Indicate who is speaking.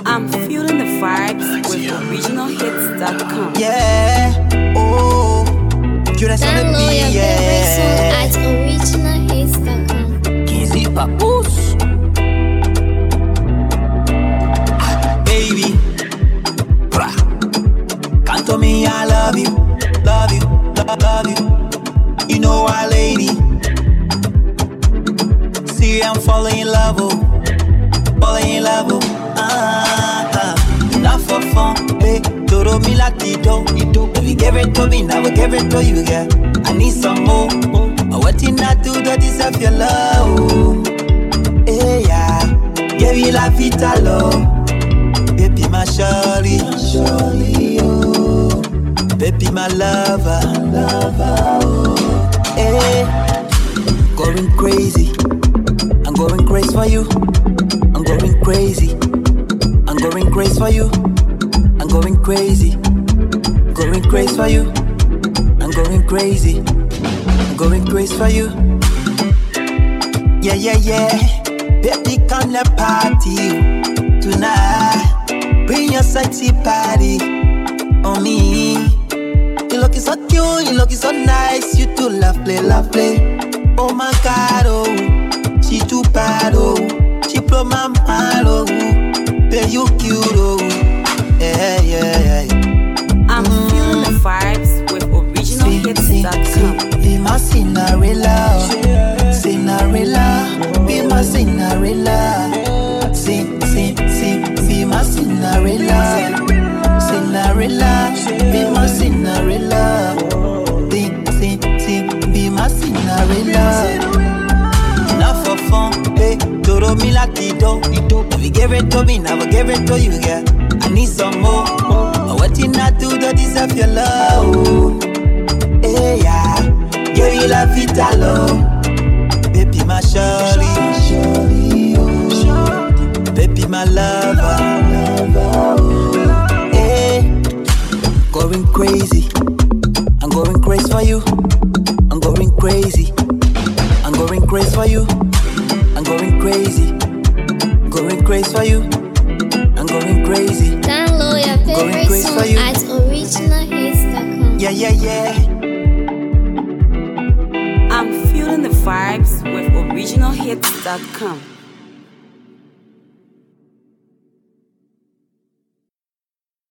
Speaker 1: I'm feeling the vibes with originalhits.com.
Speaker 2: Yeah, oh, you that's on the
Speaker 3: Download your
Speaker 2: beat,
Speaker 3: favorite song
Speaker 2: yeah.
Speaker 3: at originalhits.com.
Speaker 2: Kizzy Papoose. Baby, brah. Can't tell me I love you, love you, love you. You know why, lady? See, I'm falling in love, oh, falling in love, oh. Enough for fun, hey. Toro me latido, baby, give it to me, now give it to you, girl. I need some more. What did I do to deserve your love? Hey, yeah, give you la vita, love. Baby, my shawty, oh. Baby, my lover, oh. Hey, going crazy. I'm going crazy for you. I'm going crazy. I'm going crazy for you. I'm going crazy. Going crazy for you. I'm going crazy. I'm going crazy for you. Yeah, yeah, yeah. Baby, come to party tonight. Bring your sexy body on me. You looking so cute, you looking so nice. You too lovely, lovely. Oh my God, oh, she too bad, oh. She blow my mind, oh. Baby, you cute, oh. Yeah, yeah, yeah.
Speaker 1: I'm feeling the vibes with originalhits.com.
Speaker 2: Be my Cinderella, Cinderella. Be my Cinderella. Be my Cinderella, Cinderella. Be my Cinderella. Be my Cinderella. Enough for fun, hey. Toro me latido, if you give it to me, now give it to you, girl. I need some more. What did I do to deserve your love? Hey, yeah, give you la vita, love. Baby, my shawty, oh. Baby, my lover, oh. Hey, going crazy. I'm going crazy for you. I'm going crazy. I'm going crazy for you. I'm going crazy. Going crazy for you. I'm going crazy.
Speaker 3: Download your favorite
Speaker 2: crazy
Speaker 3: song
Speaker 2: for you.
Speaker 3: at originalhits.com.
Speaker 2: Yeah, yeah, yeah.
Speaker 1: I'm feeling the vibes with originalhits.com.